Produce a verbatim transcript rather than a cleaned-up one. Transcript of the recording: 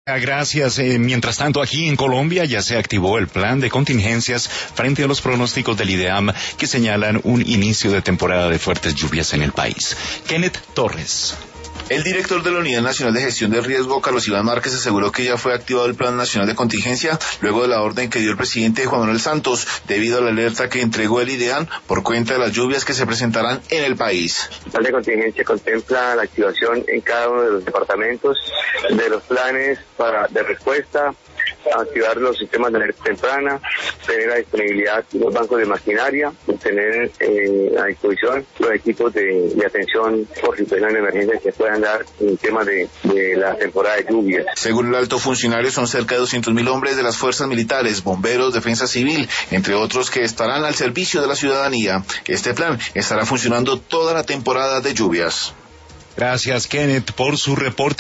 Gracias. Eh, mientras tanto, aquí en Colombia ya se activó el plan de contingencias frente a los pronósticos del IDEAM que señalan un inicio de temporada de fuertes lluvias en el país. Kenneth Torres. El director de la Unidad Nacional de Gestión del Riesgo, Carlos Iván Márquez, aseguró que ya fue activado el Plan Nacional de Contingencia luego de la orden que dio el presidente Juan Manuel Santos, debido a la alerta que entregó el IDEAM por cuenta de las lluvias que se presentarán en el país. El plan de contingencia contempla la activación en cada uno de los departamentos de los planes para de respuesta, activar los sistemas de alerta temprana, tener a disponibilidad los bancos de maquinaria, tener eh, a disposición los equipos de, de atención por situaciones de emergencia que puedan dar en temas de, de la temporada de lluvias. Según el alto funcionario, son cerca de doscientos mil hombres de las fuerzas militares, bomberos, defensa civil, entre otros, que estarán al servicio de la ciudadanía. Este plan estará funcionando toda la temporada de lluvias. Gracias, Kenneth, por su reporte.